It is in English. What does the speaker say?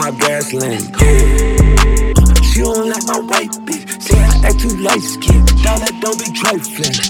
my gasoline. She don't like my white bitch. Say I act too light skinned. Y'all that don't be trifling.